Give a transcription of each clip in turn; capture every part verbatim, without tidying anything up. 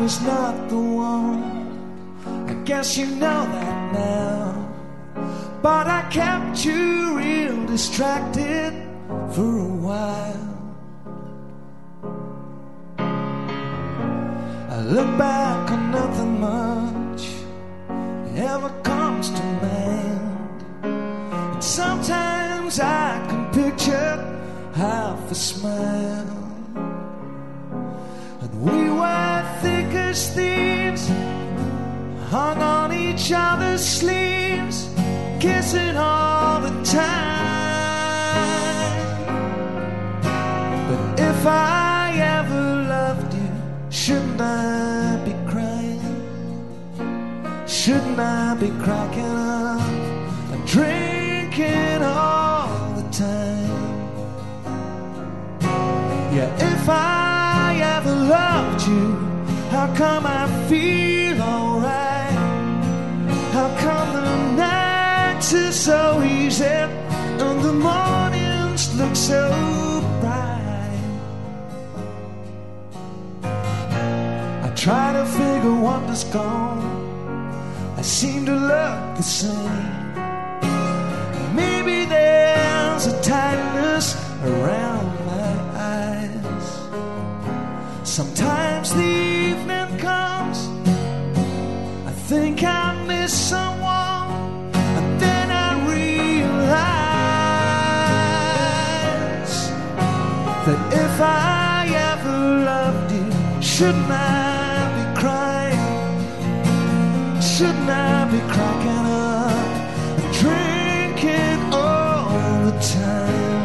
was not the one. I guess you know that now. But I kept you real distracted for a while. I look back on nothing much ever comes to mind. And sometimes I can picture half a smile. And we were thick as thieves, hung on each other's sleeves, kissing all the time. But if I ever loved you, shouldn't I be crying? Shouldn't I be cracking up and drinking all the time? Yeah, if I ever loved you, how come I feel alright? How come the nights are so easy and the mornings look so bright? I try to figure what's gone. I seem to look the same. Maybe there's a tightness around my eyes. Sometimes the evening comes, I think I miss someone, and then I realize that if I ever loved you, shouldn't I be crying? Shouldn't I be cracking up and drinking all the time?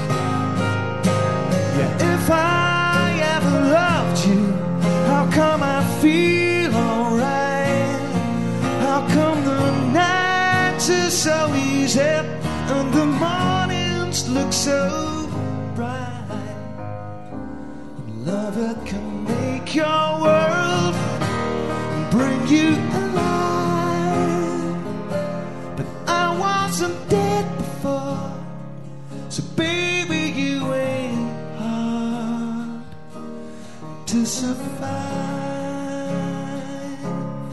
Yeah, if I ever loved you, how come I feel alright? How come the nights are so easy and the mornings look so bright? Love, it can make your world, bring you alive. But I wasn't dead before, so baby, you ain't hard to survive.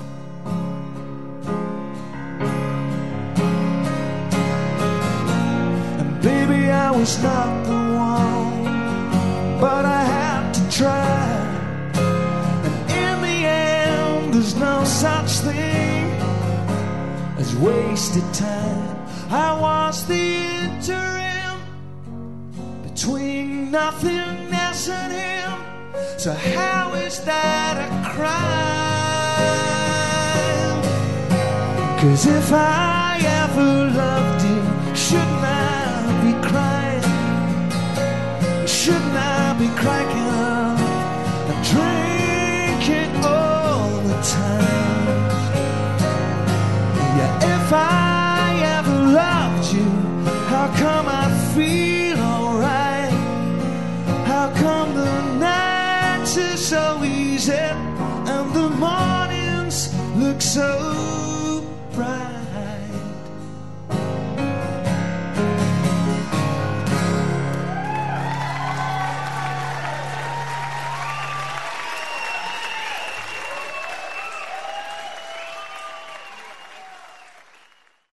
And baby, I was not the one, but I had to try. And in the end, there's no such thing as wasted time. I was the interim between nothingness and him. So how is that a crime? 'Cause if I ever loved you, shouldn't I be crying? Shouldn't I be cracking up and drinking all the time? Yeah, if I ever loved you, how come I feel alright? How come the nights are so easy and the mornings look so